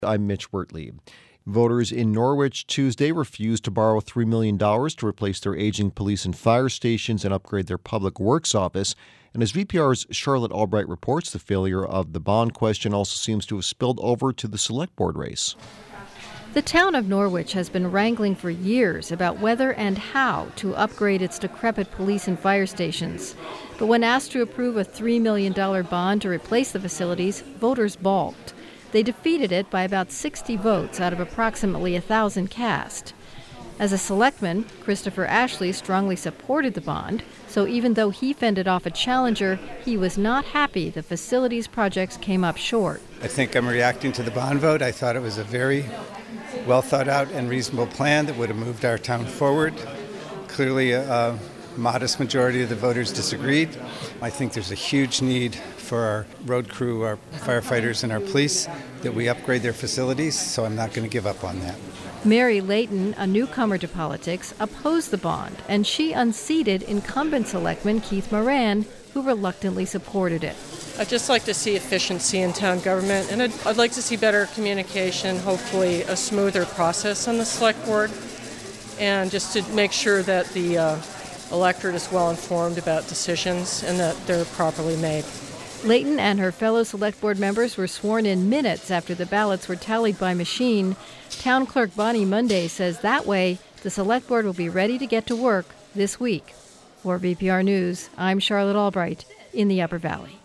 I'm Mitch Wertley. Voters in Norwich Tuesday refused to borrow $3 million to replace their aging police and fire stations and upgrade their public works office. And as VPR's Charlotte Albright reports, the failure of the bond question also seems to have spilled over to the select board race. The town of Norwich has been wrangling for years about whether and how to upgrade its decrepit police and fire stations. But when asked to approve a $3 million bond to replace the facilities, voters balked. They defeated it by about 60 votes out of approximately 1,000 cast. As a selectman, Christopher Ashley strongly supported the bond, so even though he fended off a challenger, he was not happy the facilities projects came up short. I think I'm reacting to the bond vote. I thought it was a very well thought out and reasonable plan that would have moved our town forward. Clearly, a modest majority of the voters disagreed. I think there's a huge need for our road crew, our firefighters, and our police that we upgrade their facilities, so I'm not going to give up on that. Mary Layton, a newcomer to politics, opposed the bond, and she unseated incumbent selectman Keith Moran, who reluctantly supported it. I'd just like to see efficiency in town government, and I'd like to see better communication, hopefully a smoother process on the select board, and just to make sure that the electorate is well informed about decisions and that they're properly made. Layton and her fellow select board members were sworn in minutes after the ballots were tallied by machine. Town Clerk Bonnie Monday says that way the select board will be ready to get to work this week. For VPR News, I'm Charlotte Albright in the Upper Valley.